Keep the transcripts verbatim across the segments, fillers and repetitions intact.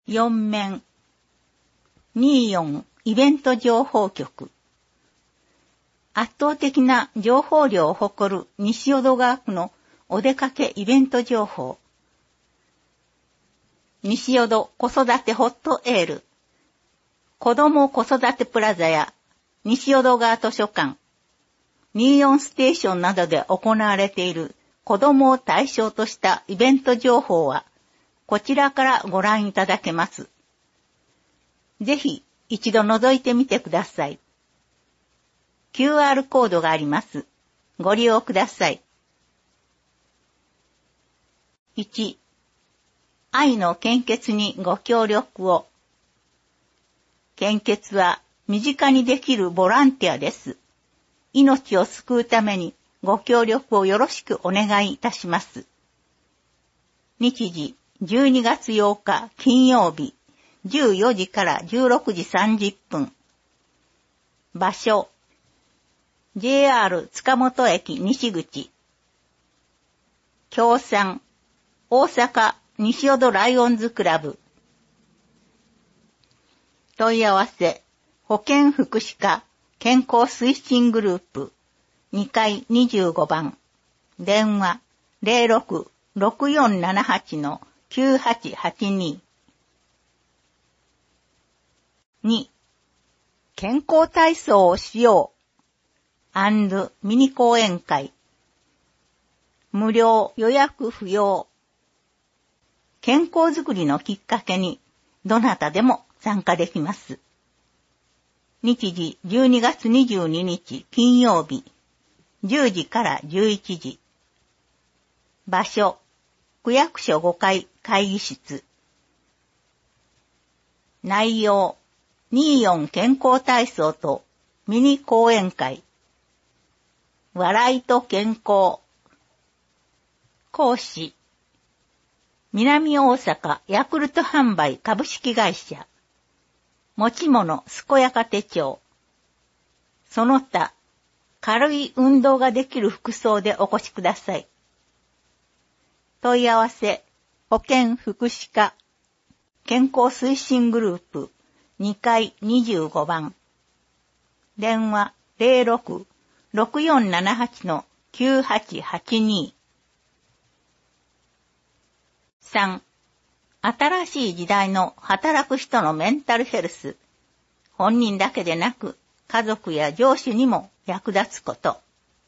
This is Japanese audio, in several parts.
よん面にじゅうよんイベント情報局。圧倒的な情報量を誇る西淀川区のお出かけイベント情報。西淀子育てホットエール、子ども子育てプラザや西淀川図書館、にじゅうよんステーションなどで行われている子どもを対象としたイベント情報はこちらからご覧いただけます。ぜひ一度覗いてみてください。キューアール コードがあります。ご利用ください。いち、愛の献血にご協力を。献血は身近にできるボランティアです。命を救うためにご協力をよろしくお願いいたします。日時じゅうにがつようか金曜日じゅうよじからじゅうろくじさんじゅっぷん。場所 ジェイアール 塚本駅西口。協賛大阪西淀ライオンズクラブ。問い合わせ保健福祉課健康推進グループにかいにじゅうごばん。電話 ゼロろく ろくよんななはち きゅうはちはちに。に、健康体操をしよう&ミニ講演会。無料予約不要。健康づくりのきっかけにどなたでも参加できます。日時じゅうにがつにじゅうににち金曜日じゅうじからじゅういちじ。場所区役所ごかい会議室。内容にじゅうよん健康体操とミニ講演会。笑いと健康。講師南大阪ヤクルト販売株式会社。持ち物健やか手帳。その他軽い運動ができる服装でお越しください。問い合わせ保健福祉課健康推進グループにかいにじゅうごばん。電話 ゼロろく ろくよんななはち きゅうはちはちに。さん、新しい時代の働く人のメンタルヘルス。本人だけでなく家族や上司にも役立つこと。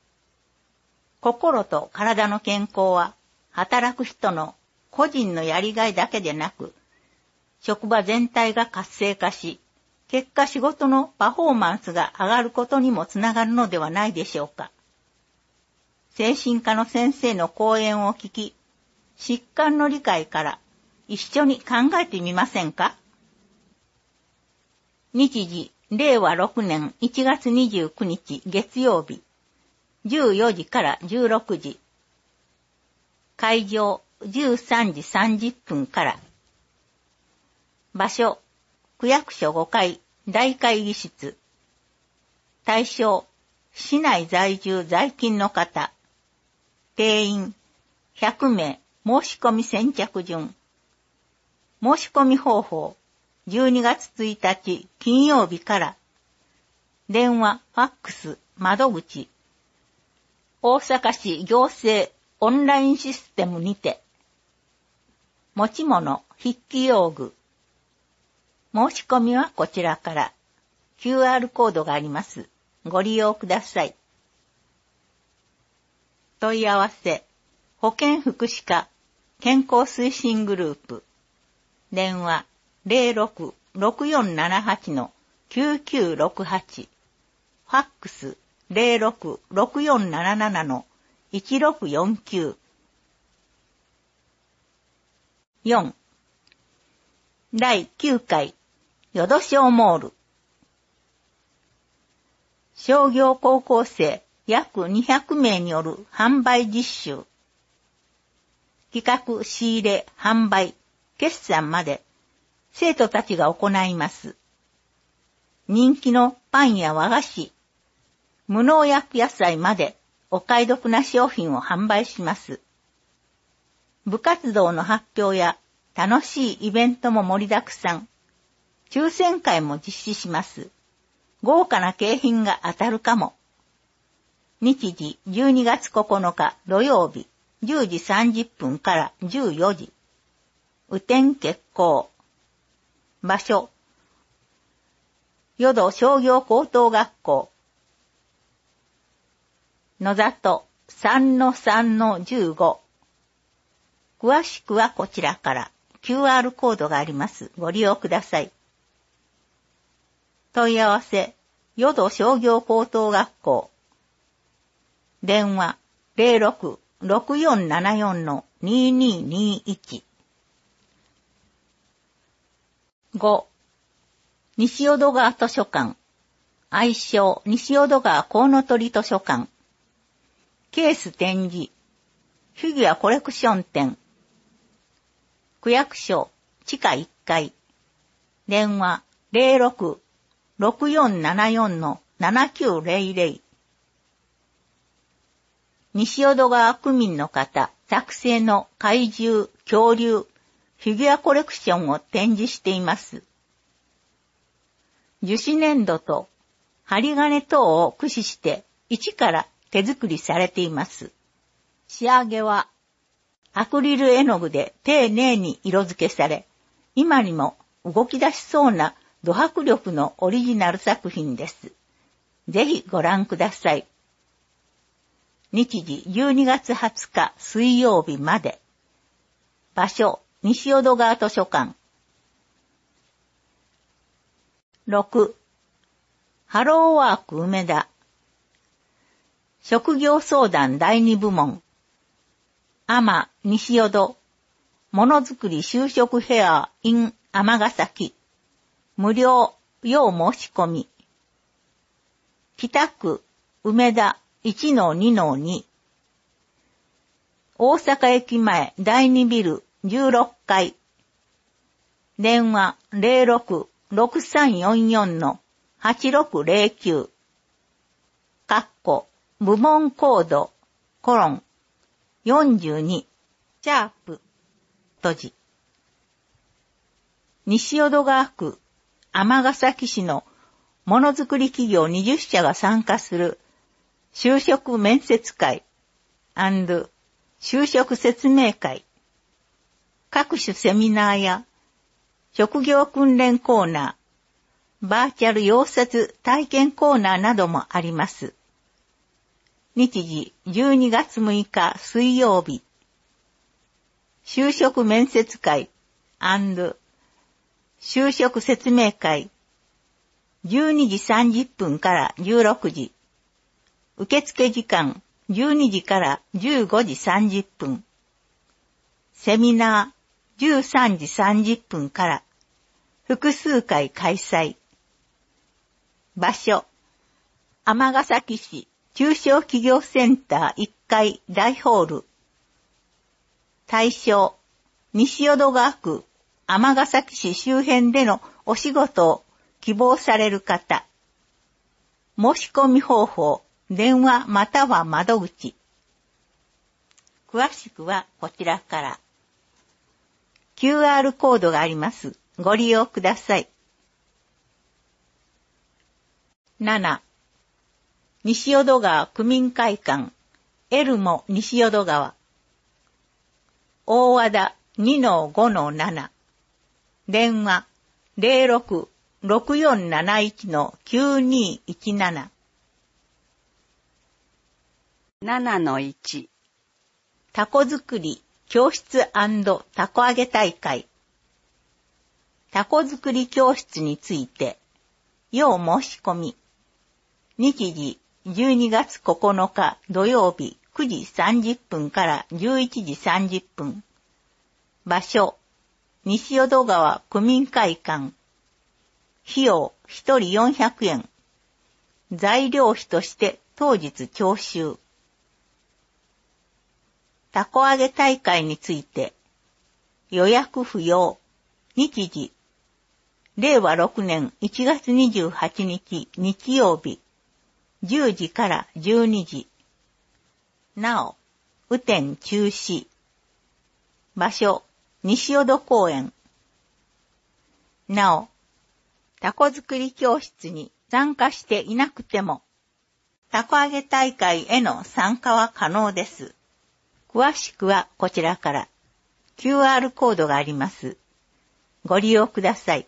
心と体の健康は働く人の個人のやりがいだけでなく、職場全体が活性化し、結果仕事のパフォーマンスが上がることにもつながるのではないでしょうか。精神科の先生の講演を聞き、疾患の理解から一緒に考えてみませんか？日時、れいわろくねんいちがつにじゅうくにち月曜日、じゅうよじからじゅうろくじ。会場じゅうさんじさんじゅっぷんから。場所、区役所ごかい大会議室。対象、市内在住在勤の方。定員ひゃくめい。申し込み先着順。申し込み方法、じゅうにがつついたち金曜日から。電話、ファックス、窓口。大阪市行政オンラインシステムにて。持ち物、筆記用具。申し込みはこちらから。キューアール コードがあります。ご利用ください。問い合わせ、保健福祉課健康推進グループ。電話 ゼロろく ろくよんななはち きゅうきゅうろくはち。ファックス ゼロろく ろくよんななな いちろくよんきゅう。よん、だいきゅうかいヨドショーモール。商業高校生約にひゃくめいによる販売実習。企画、仕入れ、販売、決算まで生徒たちが行います。人気のパンや和菓子、無農薬野菜までお買い得な商品を販売します。部活動の発表や楽しいイベントも盛りだくさん。抽選会も実施します。豪華な景品が当たるかも。日時じゅうにがつここのか土曜日じゅうじさんじゅっぷんからじゅうよじ。雨天決行。場所。淀商業高等学校。野里 さんのさんのじゅうご。詳しくはこちらから キューアール コードがあります。ご利用ください。問い合わせ、淀商業高等学校。電話 ゼロろく ろくよんななよん にににいち。ご. 西淀川図書館。愛称西淀川コウノトリ図書館。ケース展示。フィギュアコレクション展。区役所地下いっかい。電話 ゼロろく ろくよんななよん ななきゅうゼロゼロ。西淀川区民の方作成の怪獣、恐竜、フィギュアコレクションを展示しています。樹脂粘土と針金等を駆使して一から手作りされています。仕上げはアクリル絵の具で丁寧に色付けされ、今にも動き出しそうなド迫力のオリジナル作品です。ぜひご覧ください。日時じゅうにがつはつか水曜日まで。場所、西淀川図書館。ろく. ハローワーク梅田。職業相談だいに部門。アマ西淀。ものづくり就職フェア in 尼崎。無料、要申し込み。北区梅田 いちのにのに。大阪駅前だいにビルじゅうろっかい。電話 ゼロろく ろくさんよんよん はちろくゼロきゅう。かっこ部門コードコロンよんじゅうにシャープ閉じ。西淀川区尼崎市のものづくり企業にじゅっしゃが参加する就職面接会&就職説明会、各種セミナーや職業訓練コーナー、バーチャル溶接体験コーナーなどもあります。日時じゅうにがつむいか水曜日、就職面接会&就職説明会、じゅうにじさんじゅっぷんからじゅうろくじ、受付時間じゅうにじからじゅうごじさんじゅっぷん、セミナーじゅうさんじさんじゅっぷんから複数回開催。場所、尼崎市中小企業センターいっかい大ホール。対象、西淀川区尼崎市周辺でのお仕事を希望される方。申し込み方法、電話または窓口。詳しくはこちらから。キューアール コードがあります。ご利用ください。なな. 西淀川区民会館エルモ西淀川。大和田 にのごのなな。電話 ゼロろく ろくよんなないち きゅうにいちなな。ななのいち. タコ作り教室&タコ揚げ大会。タコ作り教室について、要申し込み。日時じゅうにがつここのか土曜日くじさんじゅっぷんからじゅういちじさんじゅっぷん。場所、西淀川区民会館。費用ひとりよんひゃくえん。材料費として当日徴収。タコ揚げ大会について、予約不要。日時、れいわろくねんいちがつにじゅうはちにち日曜日、じゅうじからじゅうにじ。なお、雨天中止。場所、 西淀公園。なお、タコ作り教室に参加していなくても、タコ揚げ大会への参加は可能です。詳しくはこちらから キューアール コードがあります。ご利用ください。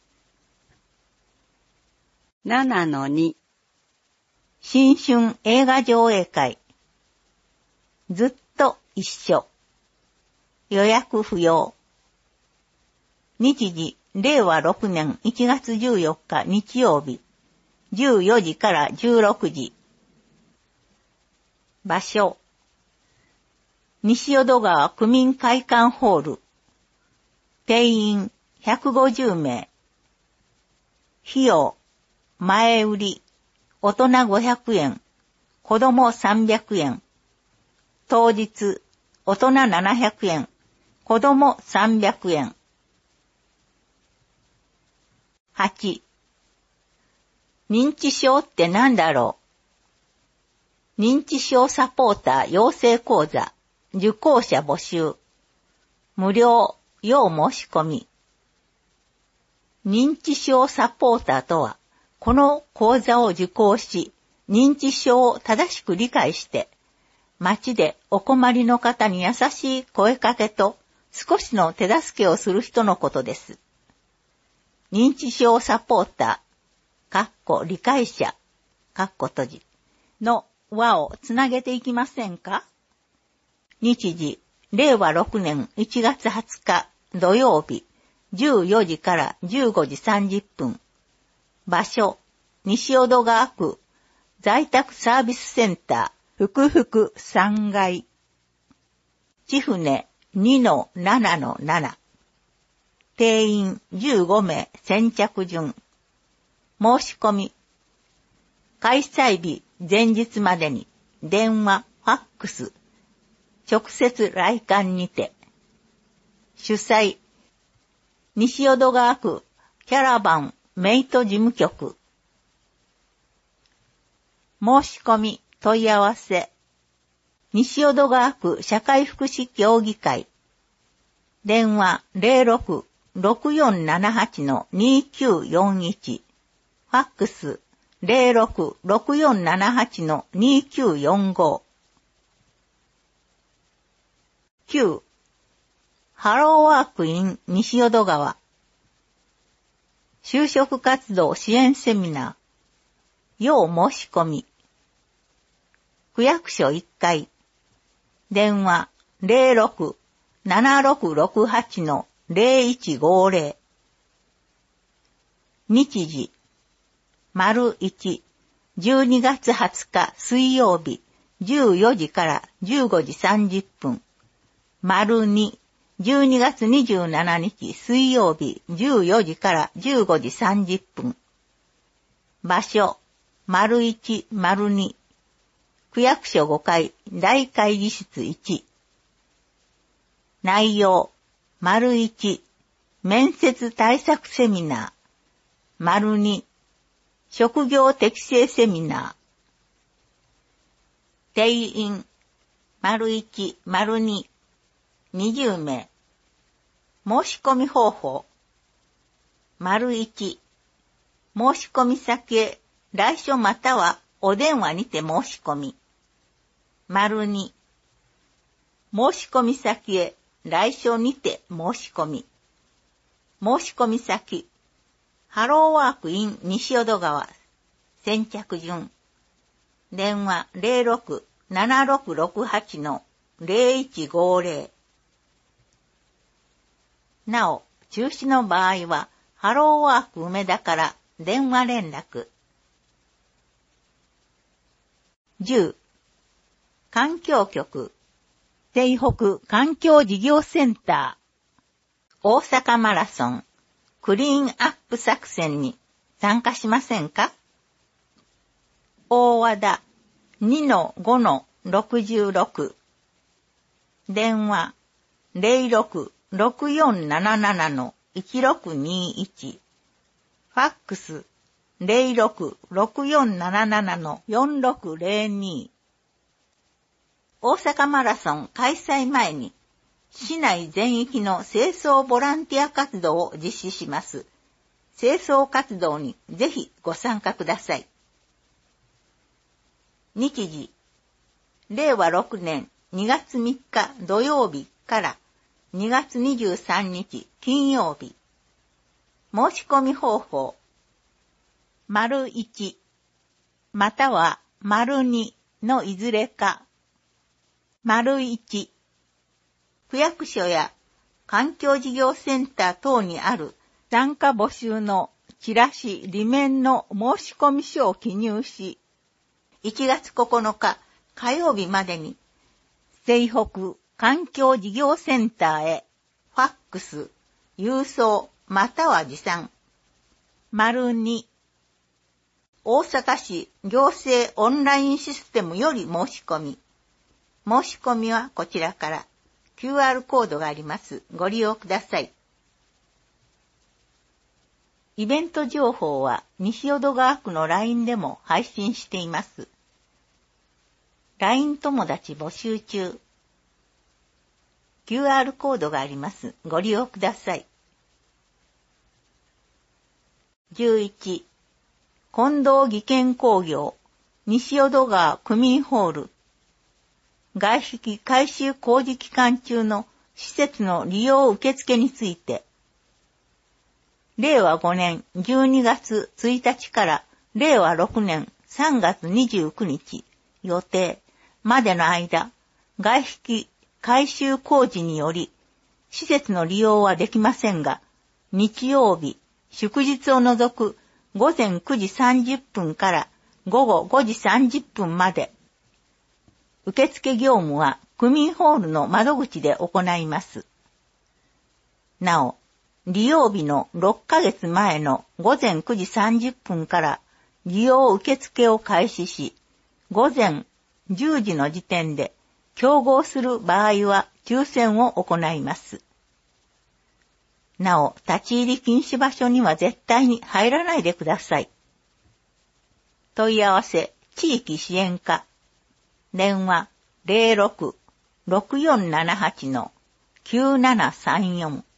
ななのに新春映画上映会。ずっと一緒。予約不要。日時、れいわろくねんいちがつじゅうよっか日曜日、じゅうよじからじゅうろくじ。場所、西淀川区民会館ホール。定員ひゃくごじゅうめい。費用、前売り、大人ごひゃくえん、子供さんびゃくえん。当日、大人ななひゃくえん、子供さんびゃくえん。はち. 認知症って何だろう。認知症サポーター養成講座、受講者募集。無料、要申し込み。認知症サポーターとは、この講座を受講し、認知症を正しく理解して、街でお困りの方に優しい声かけと少しの手助けをする人のことです。認知症サポーター、かっこ理解者、かっこ閉じ、の輪をつなげていきませんか？日時、れいわろくねんいちがつはつか土曜日、じゅうよじからじゅうごじさんじゅっぷん。場所、西淀川区在宅サービスセンター、福福さんがい。千船 にのななのなな。定員じゅうごめい先着順。申し込み。開催日前日までに電話、ファックス、直接来館にて。主催、西淀川区キャラバンメイト事務局。申し込み、問い合わせ。西淀川区社会福祉協議会。電話 ゼロろく ろくよんななはち にきゅうよんいち。ファックス ゼロろく ろくよんななはち にきゅうよんご。きゅう. ハローワークイン西淀川。就職活動支援セミナー。要申し込み。区役所いっかい。電話 ゼロろく ななろくろくはち ゼロいちごゼロ。日時、丸いち、じゅうにがつはつか水曜日、じゅうよじからじゅうごじさんじゅっぷん。丸に、じゅうにがつにじゅうしちにち水曜日、じゅうよじからじゅうごじさんじゅっぷん。場所、丸いち、丸に。区役所ごかい、大会議室いち。内容、丸いち、面接対策セミナー。丸に、職業適正セミナー。定員、丸いち、丸に、にじゅうめい。申し込み方法。丸いち、申し込み先へ来所またはお電話にて申し込み。丸に、申し込み先へ来所にて申し込み。申し込み先、ハローワークイン西淀川、先着順。電話 ゼロろく ななろくろくはち ゼロいちごゼロ。なお、中止の場合は、ハローワーク梅田から電話連絡。じゅう. 環境局、西北環境事業センター、大阪マラソン、クリーンアップ作戦に参加しませんか？大和田 にのごのろくじゅうろく。電話 ゼロろく ろくよんなななな いちろくにいち。ファックス ゼロろく ろくよんななな よんろくゼロに。大阪マラソン開催前に市内全域の清掃ボランティア活動を実施します。清掃活動にぜひご参加ください。日時、れいわろくねんにがつみっか土曜日からにがつにじゅうさんにち金曜日。申し込み方法、丸いち、または丸にのいずれか、丸いち、区役所や環境事業センター等にある参加募集のチラシ、裏面の申し込み書を記入し、いちがつここのか火曜日までに、西北環境事業センターへファックス、郵送または持参。丸に、大阪市行政オンラインシステムより申し込み。申し込みはこちらから キューアール コードがあります。ご利用ください。イベント情報は西淀川区の ライン でも配信しています。ライン 友達募集中。キューアール コードがあります。ご利用ください。じゅういち、近藤技研工業、西淀川区民ホール。外壁改修工事期間中の施設の利用受付について、れいわごねんじゅうにがつついたちかられいわろくねんさんがつにじゅうくにち予定までの間、外壁改修工事により、施設の利用はできませんが、日曜日、祝日を除くごぜんくじさんじゅっぷんからごごごじさんじゅっぷんまで、受付業務は区民ホールの窓口で行います。なお、利用日のろっかげつまえのごぜんくじさんじゅっぷんから利用受付を開始し、ごぜんじゅうじの時点で競合する場合は抽選を行います。なお、立ち入り禁止場所には絶対に入らないでください。問い合わせ、地域支援課。電話 ゼロろく ろくよんななはち きゅうななさんよん